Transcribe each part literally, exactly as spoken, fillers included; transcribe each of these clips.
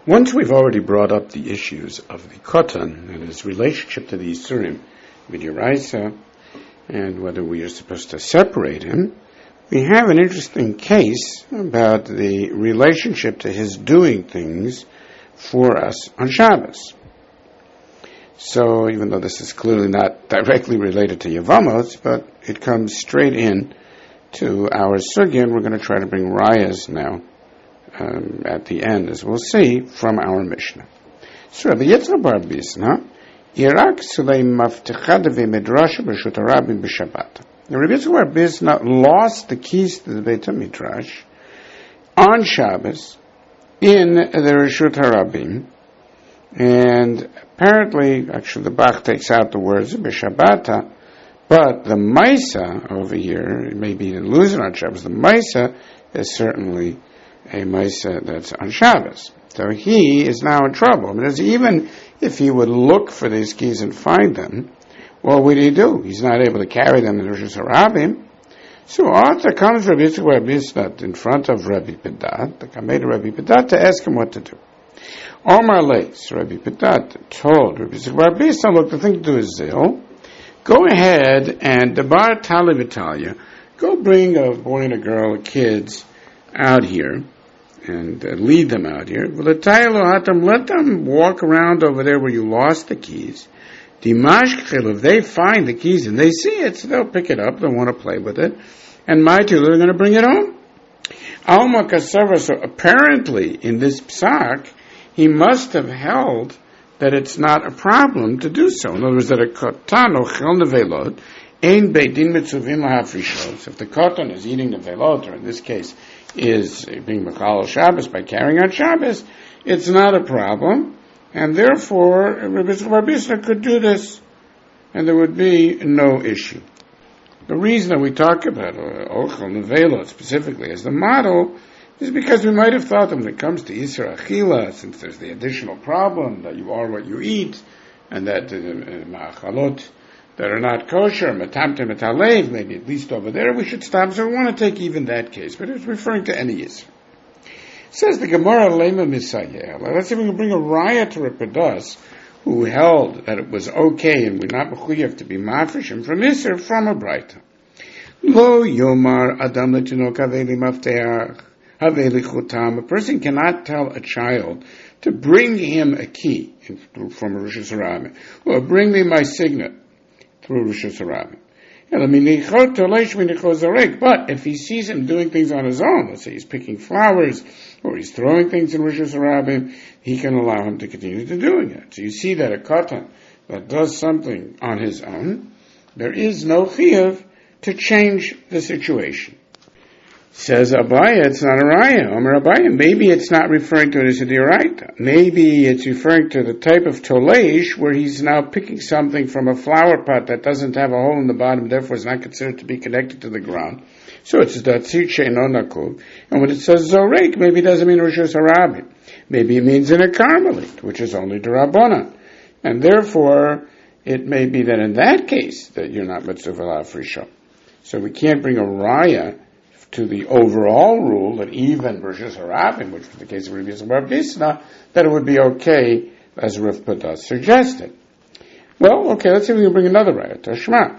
Once we've already brought up the issues of the Kotan and his relationship to the Yisurim, Midiraisa, and whether we are supposed to separate him, we have an interesting case about the relationship to his doing things for us on Shabbos. So, even though this is clearly not directly related to Yevamos, but it comes straight in to our sugya, and we're going to try to bring rayas now um, at the end, as we'll see, from our Mishnah. So, Rabbi Yitzchak bar Bisna, Irak Sulei Maftichad v'Midrash b'Reshut HaRabim b'Shabbat. Now, Rabbi Yitzchak bar Bisna lost the keys to the Beit HaMidrash on Shabbos in the Reshut HaRabim, and apparently, actually the Bach takes out the words b'Shabbata, but the Maisa over here, maybe he didn't lose it on Shabbos, the Maisa is certainly a Maisa that's on Shabbos. So he is now in trouble. Because even if he would look for these keys and find them, what would he do? He's not able to carry them in Rosh Hashanah. So Arthur comes Rabbi Yitzchak bar Bisna in front of Rabbi Pedat, the Kamei to Rabbi Pedat, to ask him what to do. Omar Leis, Rabbi Pedat told Rabbi Yitzchak bar Bisna, look, the thing to do is zil. Go ahead and Debar Tali Vitalia, go bring a boy and a girl, kids, out here, and uh, lead them out here. Let them walk around over there where you lost the keys. If they find the keys and they see it, so they'll pick it up, they'll want to play with it. And my two, they're going to bring it home. Alma Kasava, so apparently in this psak, he must have held that it's not a problem to do so. In other words, that a kotan or chel nevelot ein beidin mitzuvim lahafrishos. If the kotan is eating the velot, or in this case is being mechal Shabbos by carrying on Shabbos, it's not a problem, and therefore Rabbi Yitzchak bar Bisna could do this, and there would be no issue. The reason that we talk about ochel nevelot specifically as the model is because we might have thought that when it comes to Yisra Achila, since there's the additional problem that you are what you eat, and that ma'achalot uh, that are not kosher, matamte metalev, maybe at least over there we should stop. So we want to take even that case, but it's referring to any Yisra. Says the Gemara Lema Misayeh. Let's say we can bring a raya to Repedas, who held that it was okay and we're not mechuyev to be mafrishim from Yisra from a Braita. Lo yomar adam letinok haveli mafteach. A person cannot tell a child to bring him a key from a Rosh Hashanah, or bring me my signet through Rosh Hashanah. But if he sees him doing things on his own, let's say he's picking flowers, or he's throwing things in Rosh Hashanah, he can allow him to continue to doing it. So you see that a katan that does something on his own, there is no chiyuv to change the situation. Says Abaya, it's not a raya. Omer Abaya, maybe it's not referring to it as a dioraita. Maybe it's referring to the type of toleish where he's now picking something from a flower pot that doesn't have a hole in the bottom, therefore is not considered to be connected to the ground. So it's datzir she'eno nakub. And when it says zorek, maybe it doesn't mean Rosh Hashanah. Maybe it means in a Carmelite, which is only D'Rabbanan. And therefore, it may be that in that case, that you're not mitzvah l'afrisha. So we can't bring a raya to the overall rule that even Rosh Hashanah, which was the case of Rabbi Yitzchak bar Bisna, that it would be okay, as Rav Padas suggested. Well, okay, let's see if we can bring another raya. Tashma.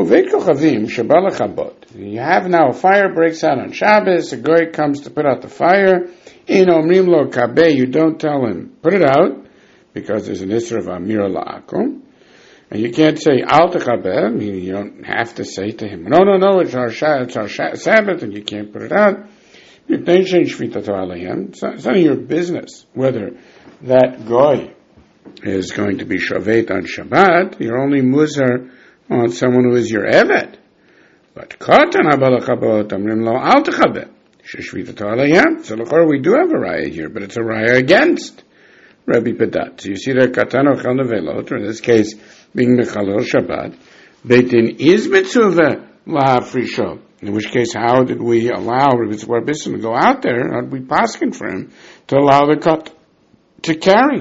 You have now a fire breaks out on Shabbos, a goy comes to put out the fire. In omrim lo kabeh, you don't tell him, put it out, because there's an isra of amir la'akum. And you can't say, al techabeh, meaning you don't have to say to him, no, no, no, it's our, it's our Sabbath, and you can't put it out. It's none of your business whether that goy is going to be shavet on Shabbat. You're only muzar on someone who is your eved. But katan habalachabot amrim lo al techabeh. So we do have a raya here, but it's a raya against Rabbi Pedat. So you see that katan or chal nevelot, or in this case, being mechalel Shabbat, Beit Din is mitzvah lahafrisho. In which case, how did we allow Rabbi Yitzchak bar Bisna to go out there? How did we paskin for him to allow the cut to carry?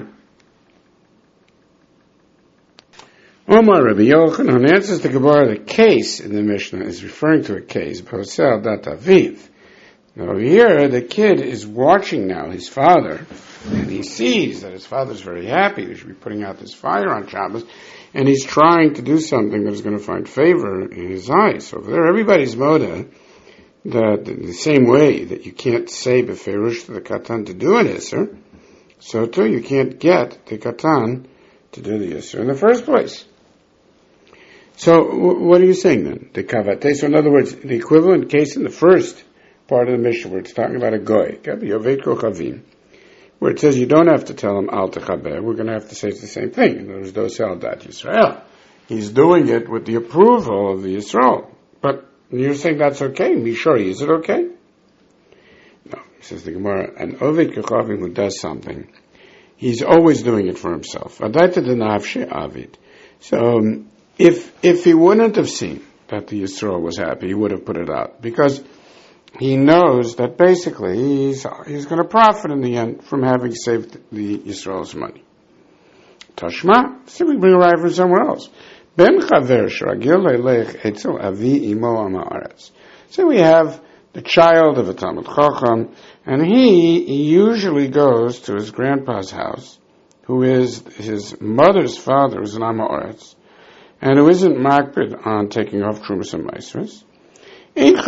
Omar Rabbi Yochanan answers the Gemara. The case in the Mishnah is referring to a case, Posel Dat Aviv. Now over here, the kid is watching now his father, and he sees that his father's very happy, he should be putting out this fire on Shabbos, and he's trying to do something that is going to find favor in his eyes. So there, everybody's moda, that the same way that you can't say beferish to the katan to do an iser, so too you can't get the katan to do the iser in the first place. So w- what are you saying then? The kavate. So in other words, the equivalent case in the first part of the Mishnah, where it's talking about a goy, where it says you don't have to tell him al techaber, we're going to have to say it's the same thing. In other words, do sel dat Yisrael. He's doing it with the approval of the Yisrael. But you're saying that's okay? Mishori, is it okay? No. Says the Gemara, an ovid kechavim who does something, he's always doing it for himself. Adaita denavshe avid. So um, if if he wouldn't have seen that the Yisrael was happy, he would have put it out, because he knows that basically he's he's going to profit in the end from having saved the Yisrael's money. Tashma, so we bring a raya from somewhere else. Ben chaver shragil leilech etzel avi imo amaretz. So we have the child of a Talmud Chacham, and he, he usually goes to his grandpa's house, who is his mother's father, who's an amaretz, and who isn't makbid on taking off trumas and maasros. We don't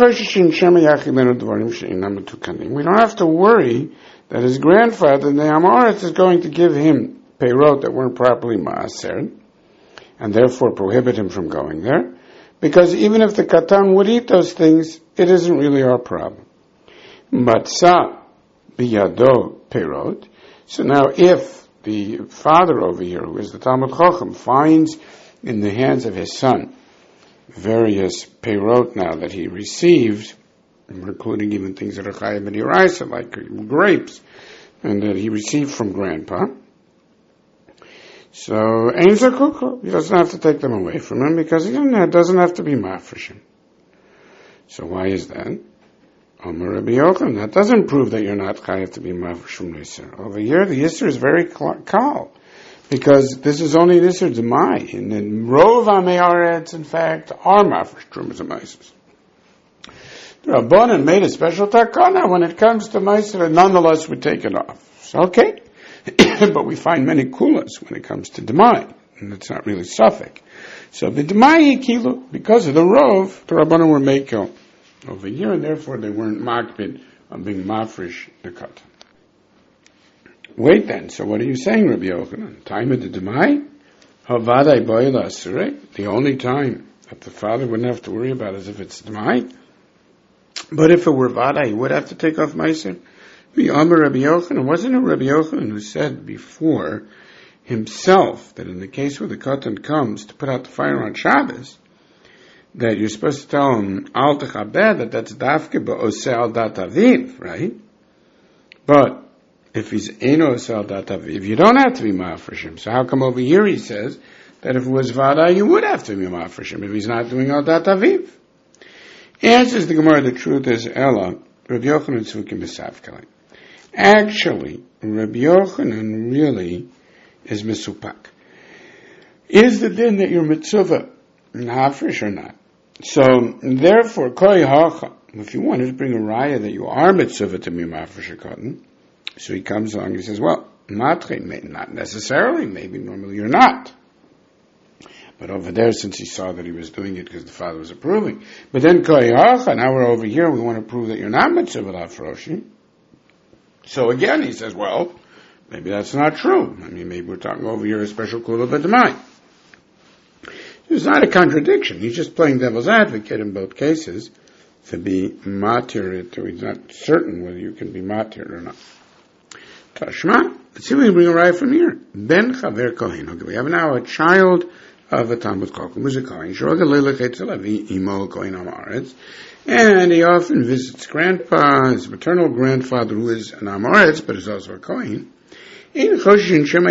have to worry that his grandfather, the Amoritz, is going to give him peyrot that weren't properly maaser, and therefore prohibit him from going there, because even if the katan would eat those things, it isn't really our problem. Matzah biyado peyrot. So now if the father over here, who is the Talmud Chacham, finds in the hands of his son various peyrot now that he received, including even things that are chayav and yiraisa, like grapes, and that he received from grandpa. So, ein zakuko, he doesn't have to take them away from him, because he doesn't have to be mafresh. So why is that? Omer Rabbi Yochanan, that doesn't prove that you're not chayav to be mafresh from Yisr. Over here, the Yisr is very kal, because this is only this is Demai, and then Rov Ameyaretz, in fact, are mafresh trumas and maisos. The Rabbanan made a special takana when it comes to maisos, nonetheless we take it off. So, okay, but we find many kulas when it comes to Demai, and it's not really suffix. So the Demai kilu, because of the Rov, the Rabbanan were mekel over here, and therefore they weren't makbid on being mafresh the katan. Wait then, so what are you saying, Rabbi Yochanan? Time of the Demai? Havadai boila asure? The only time that the father wouldn't have to worry about is if it's Demai? But if it were Vadai, he would have to take off Meiser? The Amar Rabbi Yochanan, wasn't it Rabbi Yochanan who said before himself that in the case where the katan comes to put out the fire on Shabbos, that you're supposed to tell him, Al Techabed, that that's Dafke Ba'oseh Al Dat Aviv, right? But if he's Eino Oseh Dat Aviv, you don't have to be ma'afreshim. So how come over here he says that if it was Vada, you would have to be ma'afreshim if he's not doing Al Dat Aviv? Answers the Gemara, the truth is, Ella, Rabbi Yochanan Tzvukim B'Savkalei. Actually, Rabbi Yochanan really is Mesupak. Is the din that you're mitzvah ma'afresh or not? So, therefore, Koi Hacha, if you wanted to bring a raya that you are mitzvah to be ma'afresh a cotton, so he comes along and he says, well, not necessarily, maybe normally you're not. But over there, since he saw that he was doing it because the father was approving. But then, Koyacha, now we're over here, we want to prove that you're not mitzvah l'afroshi. So again, he says, well, maybe that's not true. I mean, maybe we're talking over here a special kula b'demai. It's not a contradiction. He's just playing devil's advocate in both cases to be matir, to he's not certain whether you can be matir or not. Tashma, let's see if we can bring a raya from here. Ben chaver kohen. Okay, we have now a child of a Talmud Chacham, who's a kohen. And he often visits grandpa, his maternal grandfather, who is an Amoretz, but is also a kohen. We don't have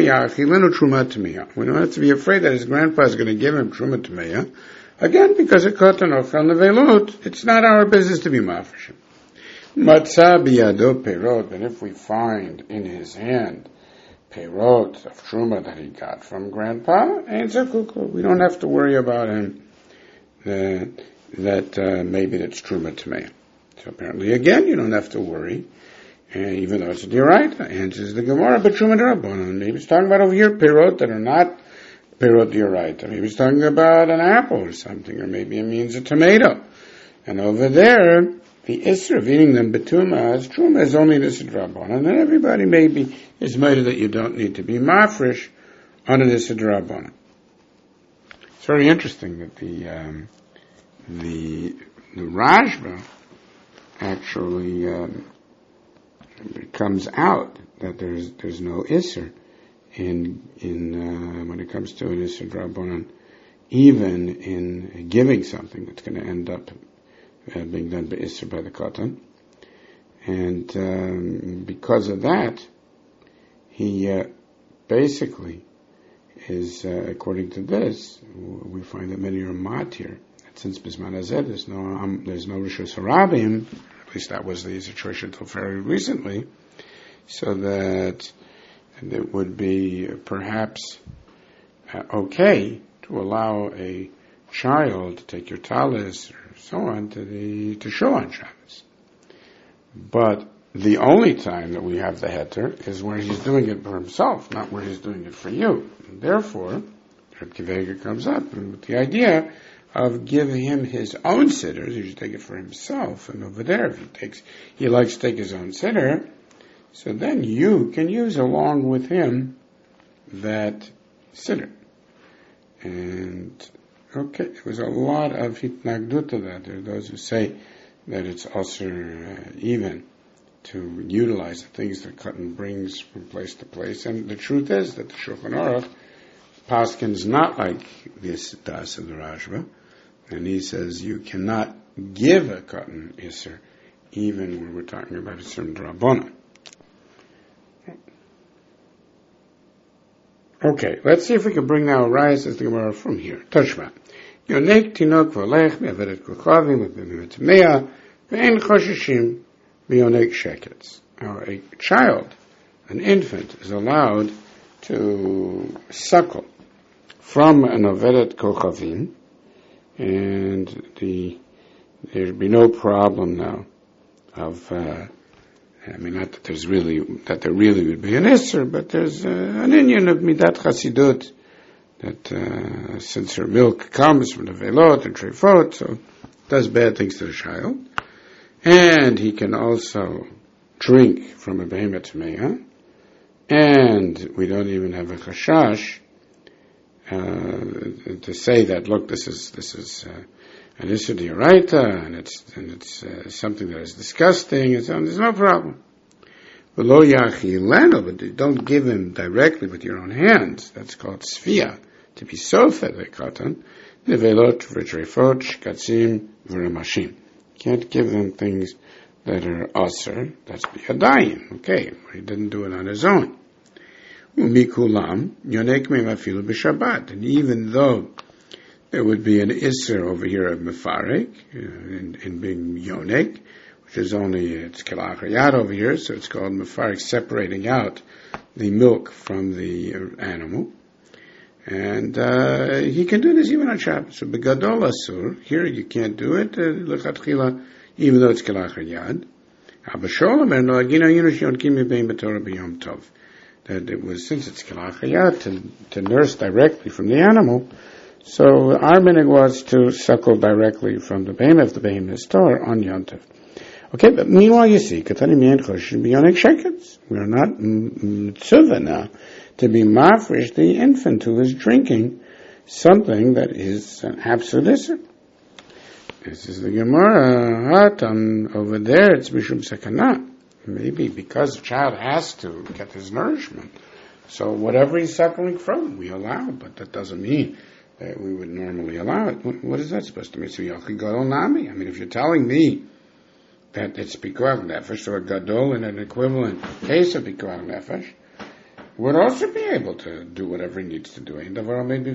to be afraid that his grandpa is going to give him truma t'meya. Again, because it katan ochel nevelut, it's not our business to be mafresh. Matzah biyado peirot, and if we find in his hand peirot of truma that he got from grandpa, ain't zakuku. We don't have to worry about him uh, that uh, maybe it's truma t'meya. So apparently, again, you don't have to worry And even though it's a D'oraita, answers the Gemara, but Truma D'Rabbanan. Maybe it's talking about over here pirot that are not pirot D'oraita. Maybe it's talking about an apple or something, or maybe it means a tomato. And over there, the Isra of eating them betuma as Truma is only this D'Rabbanan, and everybody maybe is made that you don't need to be mafresh under this D'Rabbanan. It's very interesting that the um, the the Rashba actually um, comes out that there's there's no Isser in in uh, when it comes to an Isser D'Rabbanan, even in giving something that's going to end up uh, being done by Isser by the Katan, and um, because of that, he uh, basically is uh, according to this, we find that many are matir. Since Bisman Hazeh, there's no um, there's no Rishus Harabim, at least that was the situation until very recently, so that it would be perhaps uh, okay to allow a child to take your talis or so on to the to show on Shabbos. But the only time that we have the heter is where he's doing it for himself, not where he's doing it for you. And therefore, Reb Kiva comes up with the idea of giving him his own sitters. He should take it for himself. And over there, if he takes, he likes to take his own sitter, so then you can use along with him that sitter. And, okay, there was a lot of hitnagdut to that. There are those who say that it's also uh, even to utilize the things that Katan brings from place to place. And the truth is that the Shulchan Aruch paskins not like this das of the Rashba, and he says you cannot give a Katan Isser even when we're talking about a certain D'Rabbanan. Okay, let's see if we can bring now a rise as the Gemara from here. Tashma. Yonek tinok v'olech me'averet kochavim v'bimit mea ve'en choshishim v'yonek shekets. Now, a child, an infant, is allowed to suckle from an averet kochavim, and the there'd be no problem now of uh, I mean, not that there's really that there really would be an isser, but there's uh, an inyan of midat chasidut that uh, since her milk comes from the velot and trefot, so it does bad things to the child, and he can also drink from a behemoth meah, and we don't even have a chashash uh, to say that look, this is this is. Uh, And this is the D'oraita, and it's and it's uh, something that is disgusting, and so on. There's no problem. But lo yachilenu, but don't give him directly with your own hands. That's called sfia, to be sofed the katan. Nevelot v'trefot shkatzim v'ramashim. Can't give them things that are aser. That's biyadayim. Okay, he didn't do it on his own. Umikulam yonek me'afilu b'Shabbat, and even though there would be an Isser over here of Mefarek, uh, in, in being Yonek, which is only, it's Kelachayat over here, so it's called Mefarek, separating out the milk from the uh, animal. And uh, he can do this even on Shabbat. So Begadol Asur, here you can't do it, Lechatchila, even though it's Kelachayat. Abasholam, and Agina Yunush Yonkim Yibim B'Torah B'Yom Tov. That it was, since it's Kelachayat, to, to nurse directly from the animal, so our minhag was to suckle directly from the behemoth, the behemoth store on Yom Tov. Okay, but meanwhile you see, Katanim Yen Chosh be Yonek Shekets. We are not mitzvah now to be mafresh the infant who is drinking something that is an absolute isser. This is the Gemara Hat on over there. It's Mishum Sakana. Maybe because the child has to get his nourishment. So whatever he's suckling from, we allow, but that doesn't mean that we would normally allow it. What is that supposed to mean? So Yochi Gadol Nami. I mean, if you're telling me that it's Pikuach Nefesh, so a Gadol in an equivalent case of Pikuach Nefesh would also be able to do whatever he needs to do. So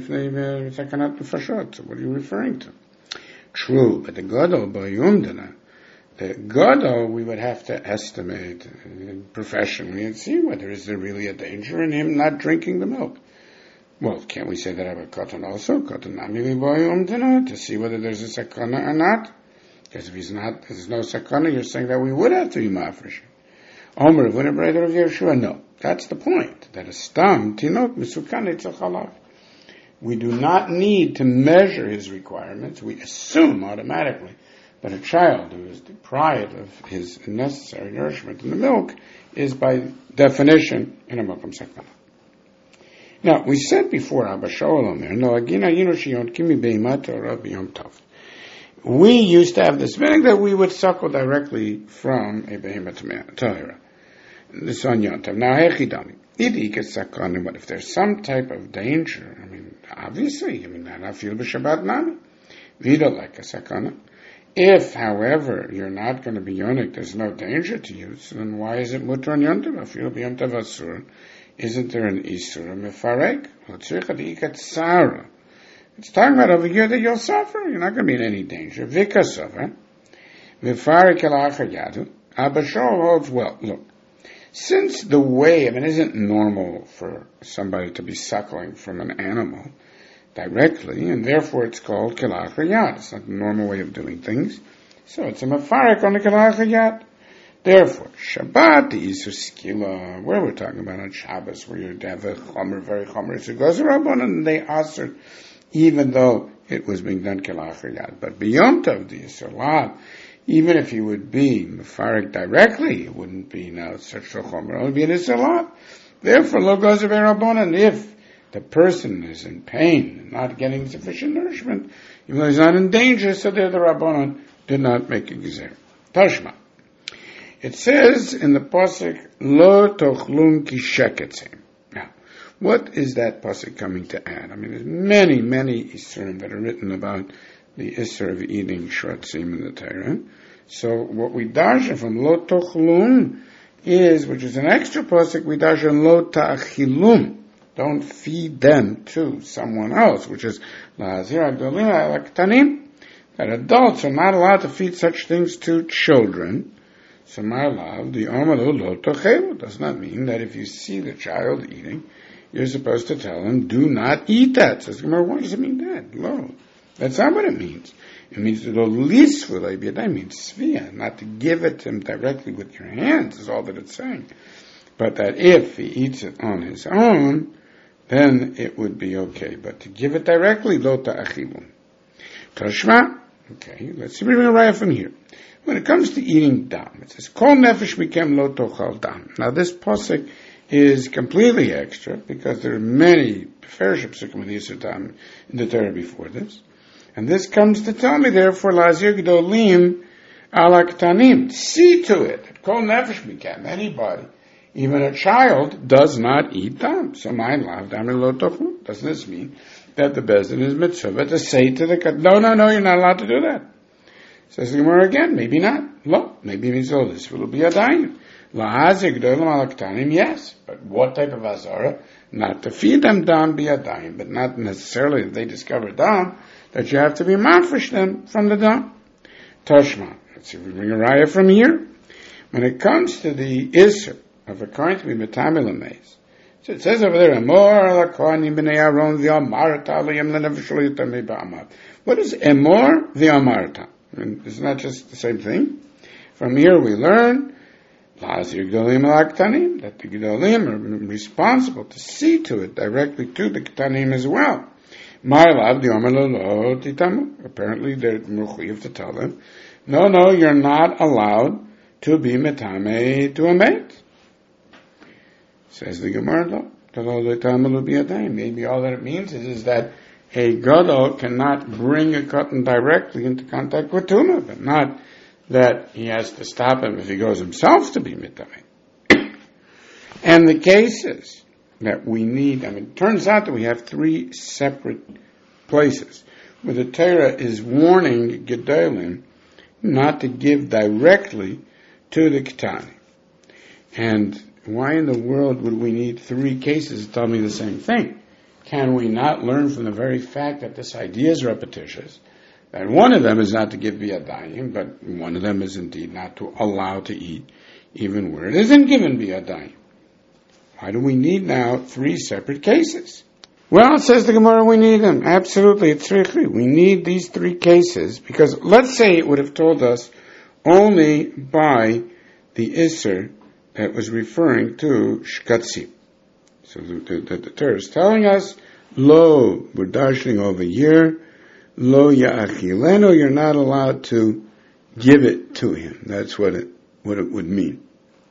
what are you referring to? True, but the Gadol Bayumdana, the Gadol we would have to estimate professionally and see whether is there really a danger in him not drinking the milk. Well, can't we say that about Katan also? Katan Nami Boyum to see whether there's a sakana or not? Because if he's not, there's no sakana, you're saying that we would have to be mafresh. Omer, when a brother of Yeshua, no. That's the point. That a stam, tinok, misukan etzachalav. We do not need to measure his requirements. We assume automatically that a child who is deprived of his necessary nourishment in the milk is by definition in a makom sakana. Now, we said before, Abba Shaul Omer, no, agina yinu shiyon kimi beimat Torah b'yom tov. We used to have this meaning that we would suckle directly from a behemoth Torah. This on Yom Tov. Now, hechidami. But if there's some type of danger, I mean, obviously, I mean, I feel b'Shabbat nami. Vida like a sakana. If, however, you're not going to be yonik, there's no danger to you, so then why is it mutar on Yom Tov? I feel b'Yom Tov asur. Isn't there an isur mefarek? It's talking about over here that you'll suffer. You're not going to be in any danger. Vika suffer. Mefarek el achayadu. Abba Shaul holds, well, look, since the way, I mean, it isn't normal for somebody to be suckling from an animal directly, and therefore it's called kelach hayat. It's not the normal way of doing things. So it's a mefarek on the kelach hayat. Therefore, Shabbat, the Isur Skila, where we're talking about on Shabbos, where you have a chomer, very chomer, so it goes around and they answered, even though it was being done kelach hayat. But beyond of the Isur Lav, even if you would be mefarek directly, it wouldn't be now such a chomer, it would be an Isur Lav. Therefore, lo goes of Rabbanan, if the person is in pain, and not getting sufficient nourishment, even though he's not in danger, so there the Rabbanan did not make a gezer. Tashma. It says in the pasuk, lo tochlun ki sheketzim. Now, what is that pasuk coming to add? I mean, there's many, many isurim that are written about the isur of eating shratzim in the Torah. So what we darshan from lo tochlun is, which is an extra pasuk, we darshan lo ta'achilum. Don't feed them to someone else, which is la'azir adolim alaktanim. That adults are not allowed to feed such things to children. So my love, the amalu lo tochelu does not mean that if you see the child eating, you're supposed to tell him, do not eat that. Says Gemara, why does it mean that? Lo. That's not what it means. It means to the least for that means svia, not to give it to him directly with your hands is all that it's saying. But that if he eats it on his own, then it would be okay. But to give it directly, lo ta'achilun. Toshma, okay, let's see, we're going to write from here. When it comes to eating dam, it says, Kol nefesh mikem lo tochal dam. Now this pasuk is completely extra, because there are many fairship psukim with Yisur dam in the Torah before this. And this comes to tell me, therefore, lazir gdolim ala ktanim. See to it, Kol nefesh mikem, anybody, even a child, does not eat dam. So my lav dam lo tochlu. Doesn't this mean that the bezin is mitzvah to say to the kat, no, no, no, you're not allowed to do that? Says the Gemara again, maybe not. Lo, maybe it means, oh, this will be a daim. La'azik dolam alaktanim, yes. But what type of azara? Not to feed them dam be a daim, but not necessarily that they discover dam, that you have to be mafresh them from the dam. Toshma. Let's see if we bring a raya from here. When it comes to the isser of a kohen to be metamil amaze, so it says over there, Emor lakohanim b'nei Aaron v'amarta l'yem lenefesh l'yotamei ba'amad. What is emor v'amarta? I mean, isn't that just the same thing? From here we learn that the Gedolim are responsible to see to it directly to the Ketanim as well. Apparently they're mechuyev to tell them, no, no, you're not allowed to be metame to a mate. Says the Gemara, maybe all that it means is, is that a gadol cannot bring a cotton directly into contact with tuma, but not that he has to stop him if he goes himself to be mitamei. And the cases that we need, I mean, it turns out that we have three separate places where the Torah is warning gedolim not to give directly to the ketani. And why in the world would we need three cases to tell me the same thing? Can we not learn from the very fact that this idea is repetitious, that one of them is not to give biyadayim, but one of them is indeed not to allow to eat, even where it isn't given biyadayim? Why do we need now three separate cases? Well, says the Gemara, we need them. Absolutely, it's tzrichi. We need these three cases, because let's say it would have told us only by the Isser it was referring to shkatzim. So the, the, the Torah is telling us, lo, we're dashing over here, lo ya'achilenu, you're not allowed to give it to him. That's what it, what it would mean.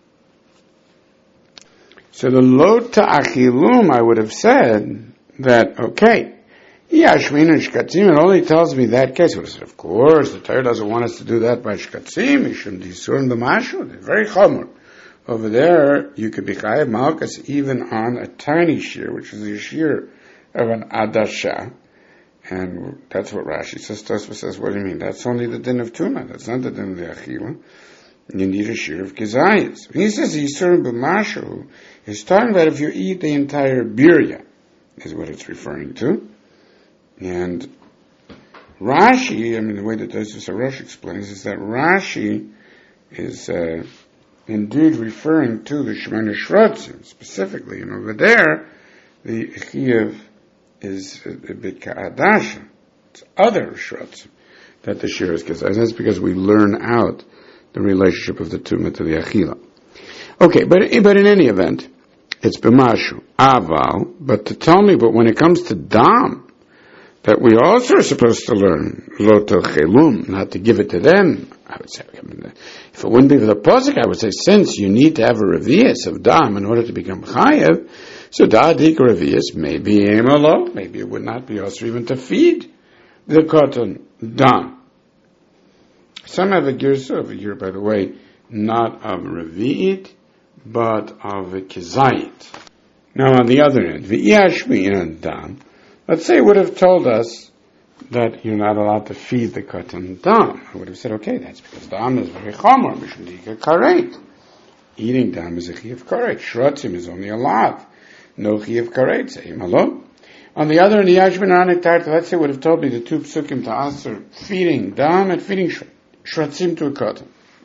So the lo ta'achilum, I would have said that, okay, yashmin and shkatzim, it only tells me that case. Well, of course, the Torah doesn't want us to do that by shkatzim, yishum disurim b'mashu, they're very chomer. Over there, you could be chayav malchus even on a tiny shear, which is a shear of an adasha. And that's what Rashi says. Tosfos says, what do you mean? That's only the din of tuma. That's not the din of the achila. You need a shear of kizayis. When he says yisurim b'mashu, he's talking about if you eat the entire birya, is what it's referring to. And Rashi, I mean, the way that Tosfos Rosh explains is that Rashi is uh, indeed referring to the Shemona Shrotzim specifically, and over there, the Chiyuv is a bit ka'adasha. It's other Shrotzim that the Shir is Kazayis. That's because we learn out the relationship of the Tumah to the Achila. Okay, but but in any event, it's b'mashu, aval, but to tell me, but when it comes to dam, that we also are supposed to learn lo chelum, not to give it to them. I would say, I mean, if it wouldn't be for the posuk, I would say, since you need to have a revius of dam in order to become chayev, so da'adik revius, maybe emalo, maybe it would not be also even to feed the cotton dam. Some have a girsa over here, by the way, not of revi'it, but of a kizayit. Now on the other end, v'iyashmi dam, let's say it would have told us that you're not allowed to feed the cotton dam. I would have said, okay, that's because dam is very chomer, mishum karet. Eating dam is a chi of karet. Shrotzim is only a lav. No chi of karet, say him alone. On the other, in the Yashmin Anetarta, let's say it would have told me the two psukim to answer feeding dam and feeding shrotzim to a cotton.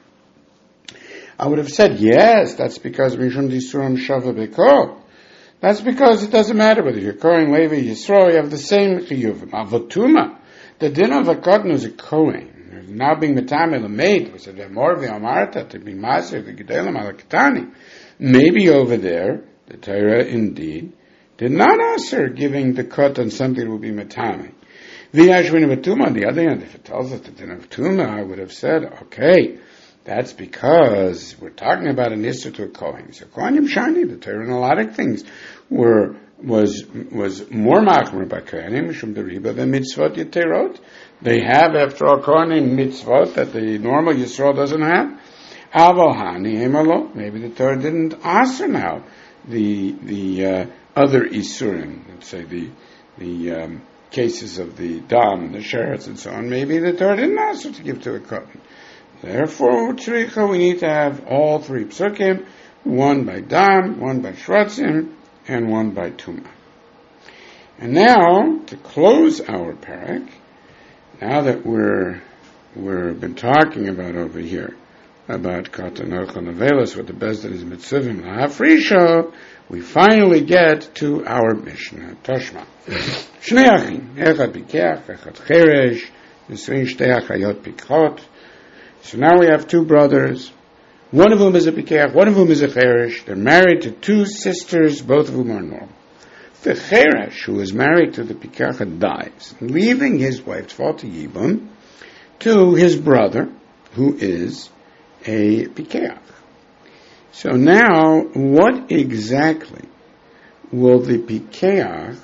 I would have said, yes, that's because mishum disuram shava beko. That's because it doesn't matter whether you're Kohen, Levi, Yisro, you have the same chiyuvim. Avotuma, the din of a cotton is a Kohen. Now being metamel a maid, we said, more v'amarta, to be maser, the gedelim alakatani. Maybe over there, the Torah indeed did not answer giving the cotton something that would be metamel. V'yashvin v'tuma, on the other hand, if it tells us the din of tuma, I would have said, okay, that's because we're talking about an issur to a Kohen. So Kohanim Shani, the Torah in a lot of things were was was more machmer by Kohanim from the riba than mitzvot yeterot. They have, after all, Kohanim mitzvot that the normal Yisrael doesn't have. Avohani emalo. Maybe the Torah didn't answer now the the uh, other isurim. Let's say the the um, cases of the dam and the sheretz and so on. Maybe the Torah didn't answer to give to a Kohen. Therefore, we need to have all three psukim, one by dam, one by shrotzim, and one by tuma. And now, to close our parak, now that we're we've been talking about over here about katan ochel nevelos, what the bezdin is mitzuvim lahafrisha, we finally get to our Mishnah Toshma. Shnei achim, echad pikeach, echad cheresh, nisrin shtei achayot pikchot. So now we have two brothers. One of whom is a pikeach, one of whom is a cheresh. They're married to two sisters, both of whom are normal. The cheresh, who is married to the pikeach, dies, leaving his wife Tzfat Yibam to his brother, who is a pikeach. So now, what exactly will the pikeach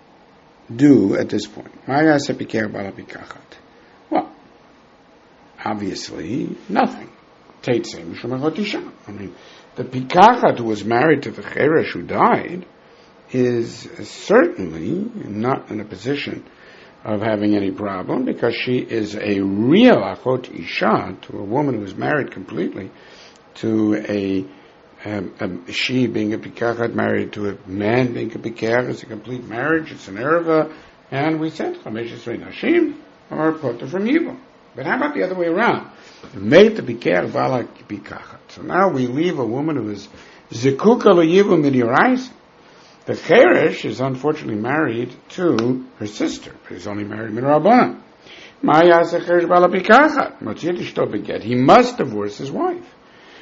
do at this point? Ma'yaseh pikeach bala pikachat. Well, obviously, nothing. I mean, the pikachat who was married to the cheresh who died is certainly not in a position of having any problem, because she is a real achot isha, to a woman who is married completely to a, um, a she being a pikachat married to a man being a pikach. It's a complete marriage. It's an erva, and we said chamesh esrei nashim or poter from evil. But how about the other way around? Made the pikach bala pikachat. So now we leave a woman who is zekuka le'yivum midiraisa. The cheresh is unfortunately married to her sister, but he's only married midrabanan. Ma'yaseh cheresh bala pikachat. Motziyat ishto beget. He must divorce his wife.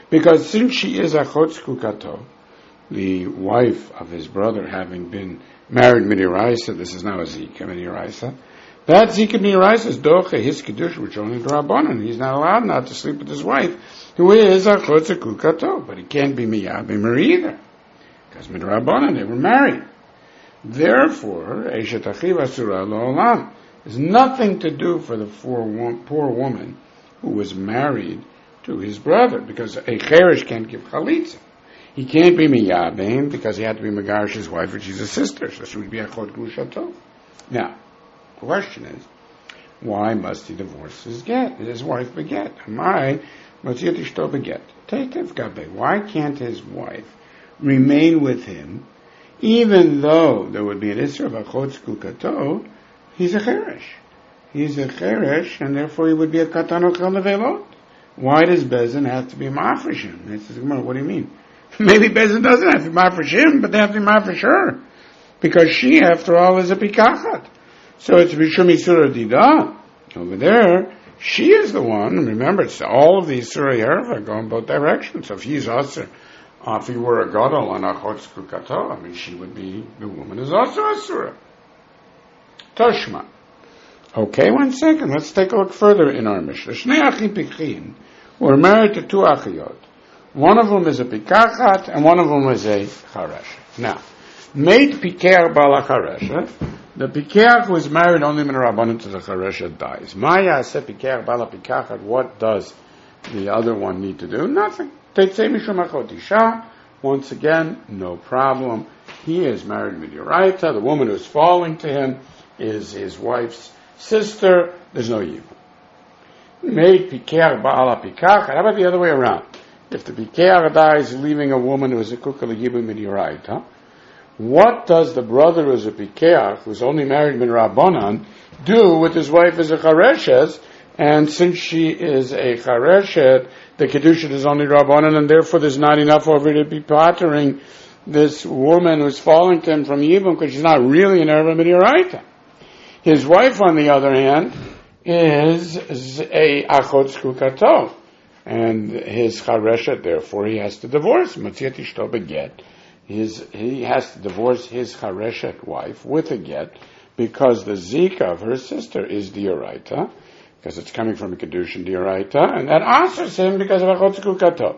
Because since she is achot zkukato, the wife of his brother having been married midiraisa, this is now a zika midiraisa, that zika midiraisa is doche his kedusha, which only drabanan. He's not allowed not to sleep with his wife, who is achot zkukato, but he can't be miyabim her either, because midrabanan they were married. Therefore, eshet achiv asura lo'olam. There's nothing to do for the poor woman who was married to his brother, because a cherish can't give chalitza. He can't be miyabim because he had to be megarish his wife, which is a sister, so she would be achot grushato. Now, the question is, why must he divorce his get, his wife beget? Amai motziyat ishto beget. Teitev gabe. Why can't his wife remain with him, even though there would be an issur of achot zkukato? He's a cherish. He's a cherish, and therefore he would be a katan ochel nevelot. Why does Bezin have to be mafresh him? It says, what do you mean? Maybe Bezin doesn't have to be mafresh him, but they have to be mafresh her. Because she, after all, is a pikachat. So it's Rishum Yisura Dida. Over there, she is the one. Remember, it's all of the Yisura Yerva go in both directions. So if he's also, uh, if he were a gadol on achot zkukato, I mean, she would be, the woman is also Asura. Toshma. Okay, one second. Let's take a look further in our Mishnah. Shnei achim pikhin were married to two achiyot. One of them is a pikachat, and one of them is a chareshet. Now, made pikar bala chareshet. The pikar was married only when Rabbanan to the chareshet dies. Maya said pikar bala pikachat. What does the other one need to do? Nothing. Teitzei mishum achot isha. Once again, no problem. He is married midiraita. The woman who's falling to him is his wife's sister. There's no evil. Made pikar ba'ala pikachat. How about the other way around? If the pikar dies leaving a woman who is a kukal yibu midiraita, what does the brother who is a pikar, who's only married min rabbanan, do with his wife as a chareshes? And since she is a chareshet, the kedusha is only rabbanan, and therefore there's not enough over to be pattering this woman who's falling to him from yibum, because she's not really an erva midiraita. His wife, on the other hand, is a achot zkukato, and his chareshet, therefore he has to divorce. Matziyat ishto beget. His, he has to divorce his chareshet wife with a get, because the zika of her sister is dioraita, because it's coming from a kedushin dioraita, and that answers him because of achot zkukato.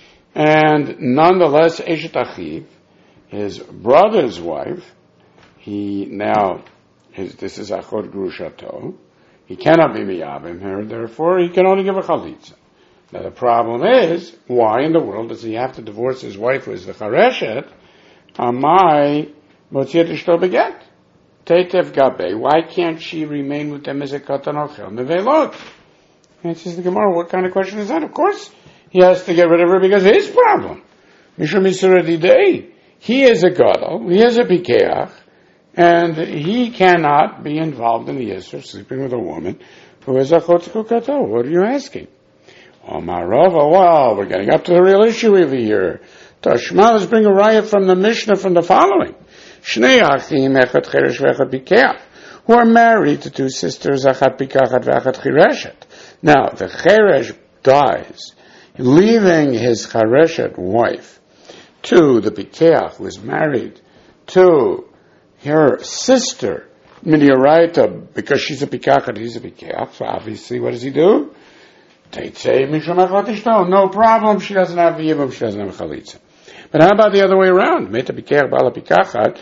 And nonetheless, eshet achiv, his brother's wife, he now, his, this is achot grushato, he cannot be miyabim her, therefore he can only give a chalitza. Now the problem is, why in the world does he have to divorce his wife who is the chareshet? Amai motziyat ishto beget. Teitev gabe. Why can't she remain with them as a katan ochel nevelot? Answers the Gemara, what kind of question is that? Of course, he has to get rid of her because of his problem. Mishum Yisura Didei. He is a gadol, he is a pikeach, and he cannot be involved in the yisur, sleeping with a woman who is a chot zkukato. What are you asking? Oh, Marava, well, we're getting up to the real issue over here. Tashma, let's bring a riot from the Mishnah from the following. Shnei achim echad cheresh ve'echad pikeach, who are married to two sisters, achat pikachat ve'achat chereshet. Now, the cheresh dies, leaving his chereshet wife to the pikeach, who is married to her sister, midiraita, because she's a pikachat, he's a pikeach, so obviously what does he do? Teitzei mishum achot ishto. No problem, she doesn't have the yibum, she doesn't have a chalitza. But how about the other way around? Meta pikach bala pikachat.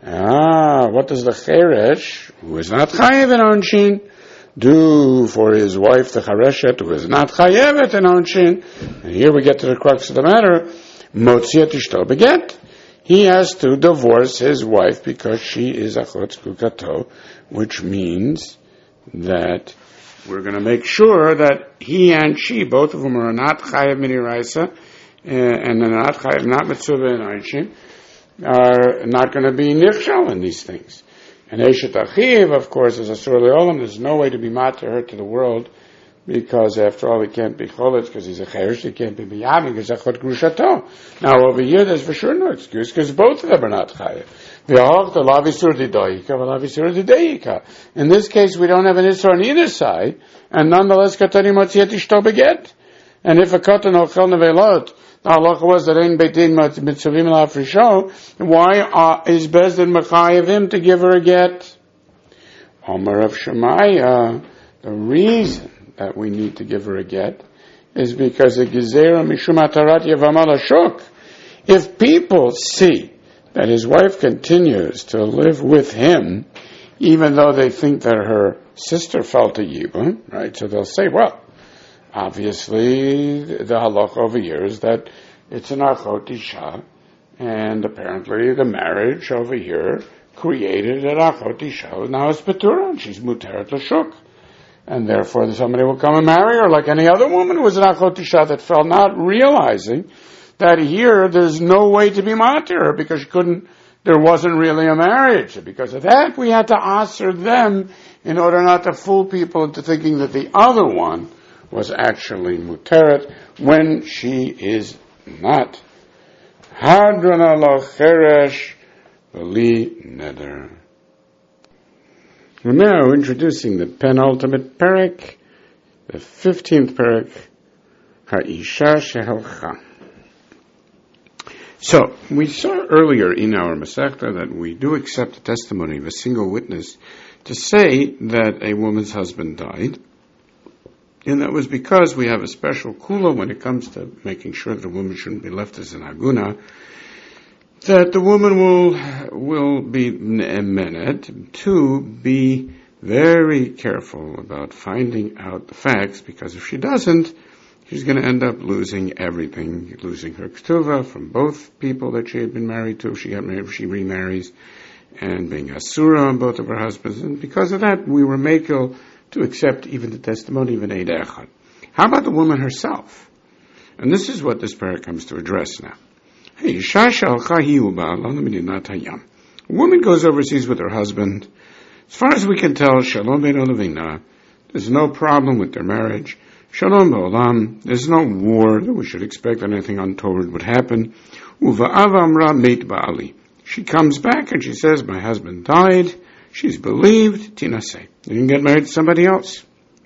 Ah, what does the cheresh, who is not chayev in onshin, do for his wife, the chareshet, who is not chayevet in onshin? And here we get to the crux of the matter. Motziyat ishto beget. He has to divorce his wife because she is achot zkukato, which means that we're going to make sure that he and she, both of them, are not chayev midiraisa, and they're not chayev, not mitzvah and aishin, are not going to be nichshal in these things. And eshet achiv, of course, is asur le'olam. There's no way to be mat to her to the world, because after all, he can't be choletz because he's a cheresh. He can't be miyabim because achot grushato. Now over here, there's for sure no excuse because both of them are not chayev. In this case, we don't have an issur on either side, and nonetheless, katani motziyat ishto beget. And if a katan ochel nevelot, the halacha was that ein beit din mitzuvim la'afrisho, why uh, is Bezdin mechayev him to give her a get? Omer of Shemaya, the reason that we need to give her a get is because the gezerah mishum atarat yavam shuk. If people see that his wife continues to live with him, even though they think that her sister felt a yibum, right? So they'll say, well, obviously the halacha over here is that it's an achot isha, and apparently the marriage over here created an achot isha. Now it's petura, and she's muteret l'shuk. And therefore somebody will come and marry her like any other woman who was an achot isha that fell, not realizing that here there's no way to be matir because she couldn't, there wasn't really a marriage. Because of that, we had to answer them in order not to fool people into thinking that the other one was actually muteret when she is not. Hadron alo cheresh v'li neder. We're now introducing the penultimate parak, the fifteenth parak, Ha'isha shehalcha. So, we saw earlier in our Masechta that we do accept the testimony of a single witness to say that a woman's husband died. And that was because we have a special kula when it comes to making sure that a woman shouldn't be left as an aguna, that the woman will will be ne'emenet to be very careful about finding out the facts, because if she doesn't, she's going to end up losing everything, losing her ketuvah from both people that she had been married to if she got married, if she remarries, and being asura on both of her husbands. And because of that, we were makel to accept even the testimony of an Eid Echad. How about the woman herself? And this is what this parak comes to address now. A woman goes overseas with her husband. As far as we can tell, Shalom Bein Olavina, there's no problem with their marriage. Shalom Ba'olam, there's no war that we should expect that anything untoward would happen. Uva'av Amra Meit Ba'ali. She comes back and she says, my husband died. She's believed. Tinaseh. You can get married to somebody else.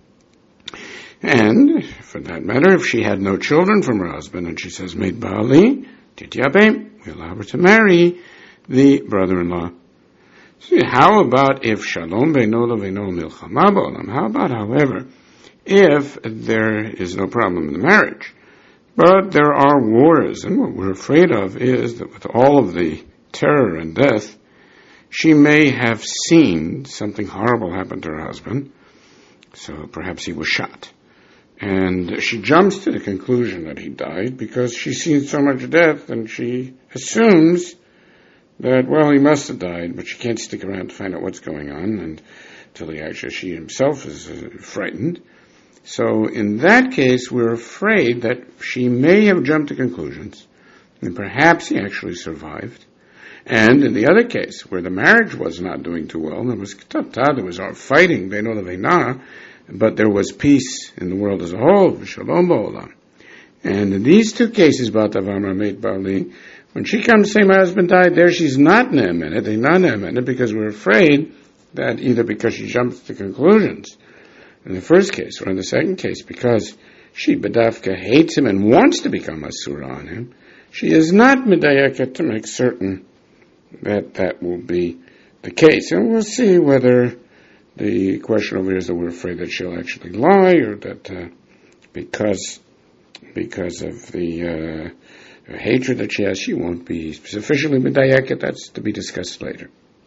And, for that matter, if she had no children from her husband and she says, Meit Ba'ali, Tityabe, we allow her to marry the brother-in-law. See, how about if Shalom Beino Leveino Milchama Ba'olam? How about, however, if there is no problem in the marriage, but there are wars, and what we're afraid of is that with all of the terror and death, she may have seen something horrible happen to her husband, so perhaps he was shot. And she jumps to the conclusion that he died because she's seen so much death, and she assumes that, well, he must have died, but she can't stick around to find out what's going on, and until he actually, she himself is uh, frightened. So in that case, we're afraid that she may have jumped to conclusions, and perhaps he actually survived. And in the other case, where the marriage was not doing too well, there was ketata, there was fighting, beino leveina, but there was peace in the world as a whole, shalom ba'olam. And in these two cases, Batav Amar Meit Ba'ali, when she comes to say my husband died, there she's not ne'emenet, they're not ne'emenet, because we're afraid that either because she jumps to conclusions in the first case, or in the second case, because she bedavka hates him and wants to become asura on him, she is not medayeket to make certain that that will be the case. And we'll see whether the question over here is that we're afraid that she'll actually lie, or that uh, because because of the uh, hatred that she has, she won't be sufficiently medayeket. That's to be discussed later.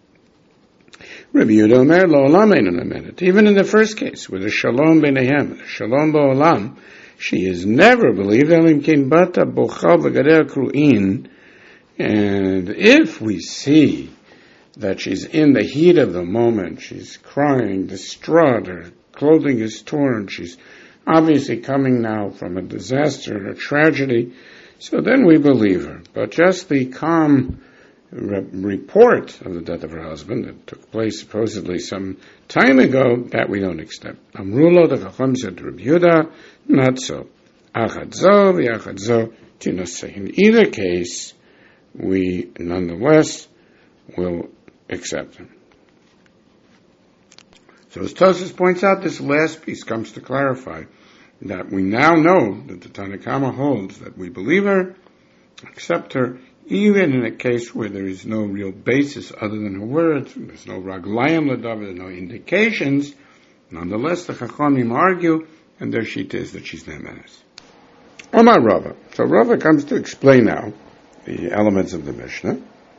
Rabbi Yehuda Omer lo olam eino ne'emenet. Even in the first case, with the shalom b'neihem, the shalom ba'olam, she is never believed. Elim kein bata bocha v'gadeh kru'in. And if we see that she's in the heat of the moment, she's crying, distraught, her clothing is torn, she's obviously coming now from a disaster, a tragedy, so then we believe her. But just the calm re- report of the death of her husband that took place supposedly some time ago, that we don't accept. Amrulo, the Chacham said to Rabbi Yehuda, not so. Achad zo v'achad zo tinaseh. In either case, we nonetheless will accept him. So as Tosfos points out, this last piece comes to clarify that we now know that the Tanna Kama holds that we believe her, accept her, even in a case where there is no real basis other than her words, there's no raglayim l'davar, there's no indications. Nonetheless, the Chachamim argue, and their shita is that she's ne'emenes. Omar Rava. So Rava comes to explain now the elements of the Mishnah.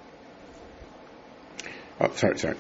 Oh, sorry, sorry.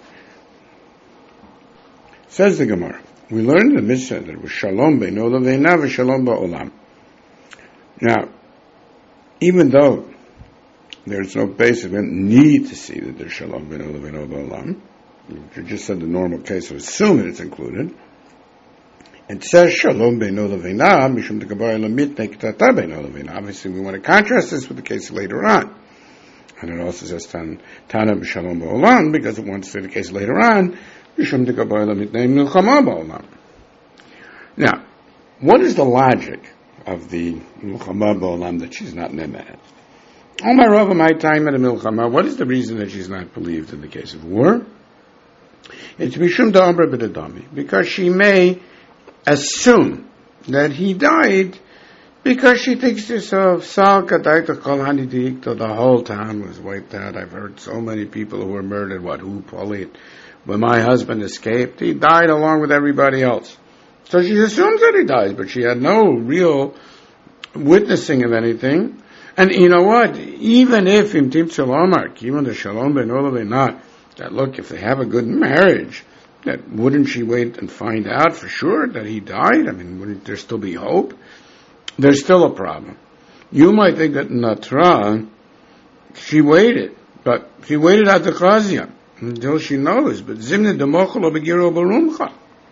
Says the Gemara, we learned in the Mishnah that it was shalom beino leveina v'shalom ba'olam. Now, even though there's no basis, we don't need to see that there's shalom beino leveina ba'olam. You just said the normal case, so assume that it's included. It says shalom beino leveina mishum dekabar lamit nektata beino leveina. Obviously, we want to contrast this with the case later on. And it also says Tana b'shalom ba'olam, because it wants to say the case later on, mishum dekabar lamit milchama ba'olam. Now, what is the logic of the milchama ba'olam that she's not ne'emenes? Oh my Rava, my time at a milchama. What is the reason that she's not believed in the case of war? It's mishum da'amra b'dadami, because she may assume that he died because she thinks to herself, Sal Kadaita Kol Hanidikta, the whole town was wiped out. I've heard so many people who were murdered. What, who, Pauline? When my husband escaped, he died along with everybody else. So she assumes that he dies, but she had no real witnessing of anything. And you know what? Even if Imtim Shalomar, even the Shalom Ben Olav not, that look, if they have a good marriage, that wouldn't she wait and find out for sure that he died? I mean, wouldn't there still be hope? There's still a problem. You might think that Natra, she waited, but she waited at the Chazia until she knows. But Zimna Demochel Begiro Barumcha,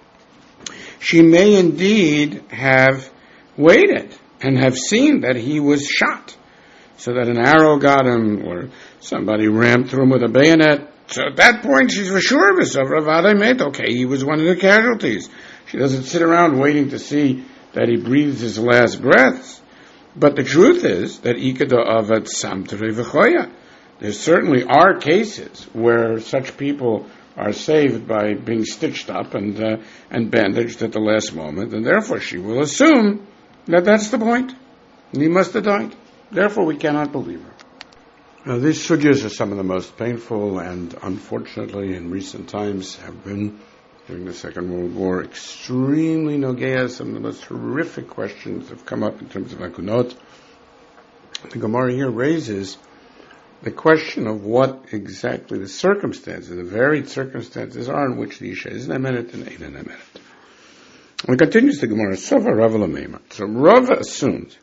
she may indeed have waited and have seen that he was shot, so that an arrow got him, or somebody rammed through him with a bayonet. So at that point, she's for sure of herself. Ravada made, okay, he was one of the casualties. She doesn't sit around waiting to see that he breathes his last breaths. But the truth is that ikada avad samtere v'choya. There certainly are cases where such people are saved by being stitched up and uh, and bandaged at the last moment, and therefore she will assume that that's the point. He must have died. Therefore, we cannot believe her. Now, these sugyas are some of the most painful and, unfortunately, in recent times have been, during the Second World War, extremely nogea. Some of the most horrific questions have come up in terms of akunot. The Gemara here raises the question of what exactly the circumstances, the varied circumstances are in which the Isha is ne'emenet and ain't ne'emenet. And it continues the Gemara, Sova Rava Lameima. So Rava assumes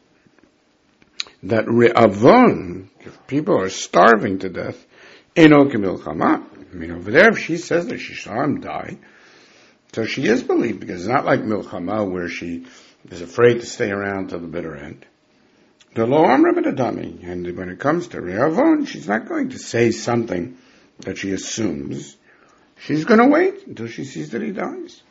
that Re'avon, if people are starving to death, Eno Kimilchama. I mean, over there, if she says that she saw him die, so she is believed, because it's not like Milchama, where she is afraid to stay around till the bitter end. The Lo Amra B'Adami, and when it comes to Re'avon, she's not going to say something that she assumes. She's going to wait until she sees that he dies.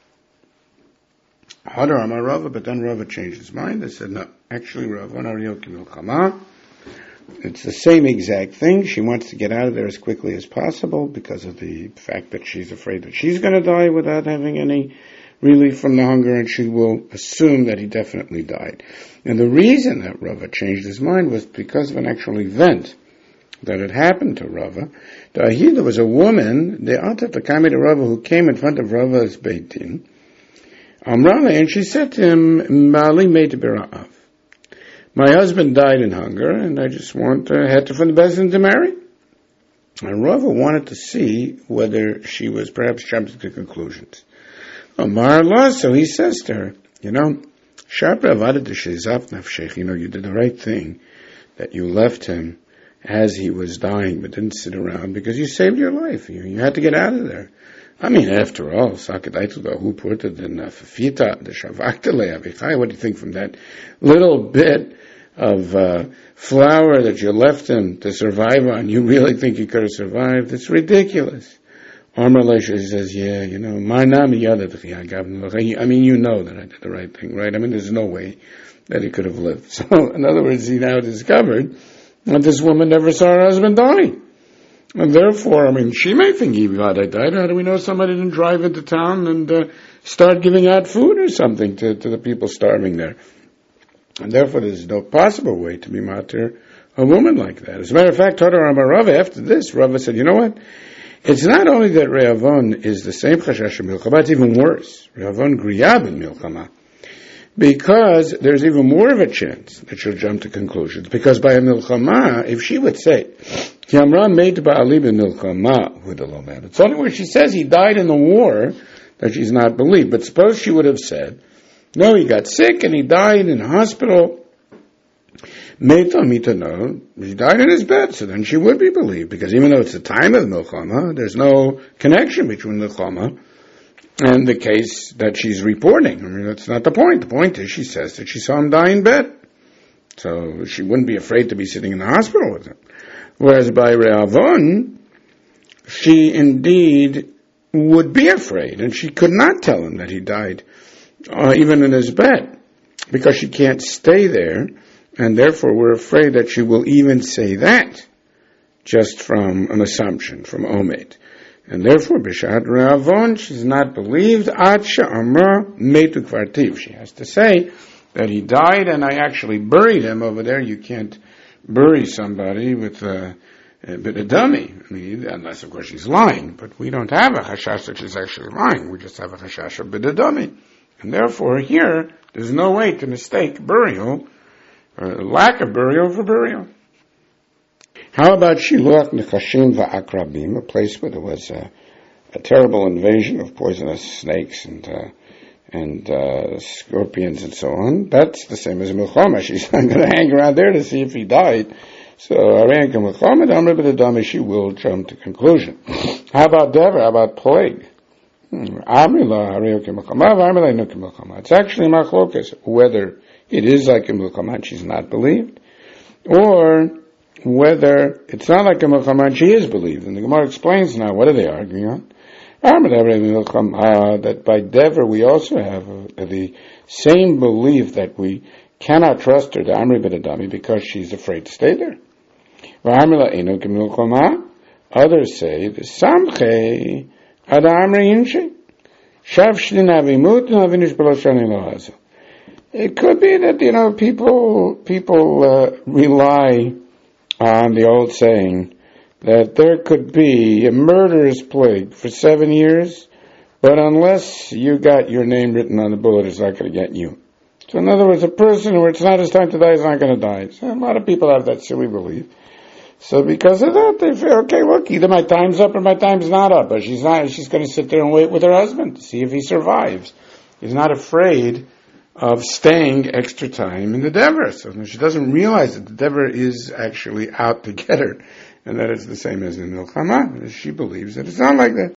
Hadar Amar Rava, but then Rava changed his mind. They said, no, actually, Ravon Ariyo Kimilchama. It's the same exact thing. She wants to get out of there as quickly as possible because of the fact that she's afraid that she's going to die without having any relief from the hunger, and she will assume that he definitely died. And the reason that Rava changed his mind was because of an actual event that had happened to Rava. There was a woman, the Atat Takami to Rava, who came in front of Rava's Beit Din, Amrale, and she said to him, Mali made bira'av. My husband died in hunger, and I just want uh, Heter from the Bezdin to marry. And Rava wanted to see whether she was perhaps jumping to conclusions. Amar Allah, so he says to her, you know, Shapra avada d'shezaf nafshech, you know, you did the right thing, that you left him as he was dying, but didn't sit around, because you saved your life. You, you had to get out of there. I mean, after all, who put it in Fafita, the Shavaktale Avichai, what do you think from that little bit of uh, flour that you left him to survive on? You really think he could have survived? It's ridiculous. Amar Lesha says, yeah, you know, my nami yadav. I mean, you know that I did the right thing, right? I mean, there's no way that he could have lived. So, in other words, he now discovered that this woman never saw her husband die. And therefore, I mean, she may think Yivadai died. How do we know somebody didn't drive into town and uh, start giving out food or something to, to the people starving there? And therefore, there's no possible way to be matir a woman like that. As a matter of fact, Tadar Amar Rava, after this, Rava said, you know what? It's not only that Re'avon is the same chashash milchama, it's even worse. Re'avon griyab in milchama. Because there's even more of a chance that she'll jump to conclusions. Because by a milchama, if she would say, Yamra made ba'ali b'milchama with the lomad, it's only where she says he died in the war that she's not believed. But suppose she would have said, no, he got sick and he died in a hospital. Meita mita no, he died in his bed, so then she would be believed. Because even though it's the time of milchama, there's no connection between milchama and the case that she's reporting. I mean, that's not the point. The point is she says that she saw him die in bed. So she wouldn't be afraid to be sitting in the hospital with him. Whereas by Re'avon, she indeed would be afraid, and she could not tell him that he died, uh, even in his bed, because she can't stay there, and therefore we're afraid that she will even say that, just from an assumption, from Omed. And therefore, B'shat Re'avon, she's not believed. Ad she'amra metu kvartiv. She has to say that he died and I actually buried him over there. You can't bury somebody with a, a bit of dummy. I mean, unless, of course, she's lying. But we don't have a chashash that she's actually lying. We just have a chashash of bit of dummy. And therefore, here, there's no way to mistake burial, or lack of burial for burial. How about Shiluach Nechashim Va'akrabim, a place where there was a, a terrible invasion of poisonous snakes and uh, and uh, scorpions and so on? That's the same as a Milchama. She's not going to hang around there to see if he died. So, Arenka Milchama, Amr B'Dadami, she will jump to conclusion. How about Dever? How about plague? Amrila Arenka Milchama, Amrila Nuka Milchama. It's actually Machlokas, whether it is like a Milchama and she's not believed, or whether it's not like a milchama and she is believed. And the Gemara explains now, what are they arguing on? Uh, that by Dever we also have uh, the same belief that we cannot trust her to Amri B'Adami because she's afraid to stay there. Others say, the Samche ad Amri Inche. It could be that, you know, people, people uh, rely on the old saying that there could be a murderous plague for seven years, but unless you got your name written on the bullet, it's not going to get you. So in other words, a person where it's not his time to die is not going to die. So a lot of people have that silly belief. So because of that, they feel, okay, look, either my time's up or my time's not up. But she's not, she's going to sit there and wait with her husband to see if he survives. He's not afraid of staying extra time in the Dever. So she doesn't realize that the Dever is actually out to get her, and that it's the same as in Milchama. She believes that it's not like that.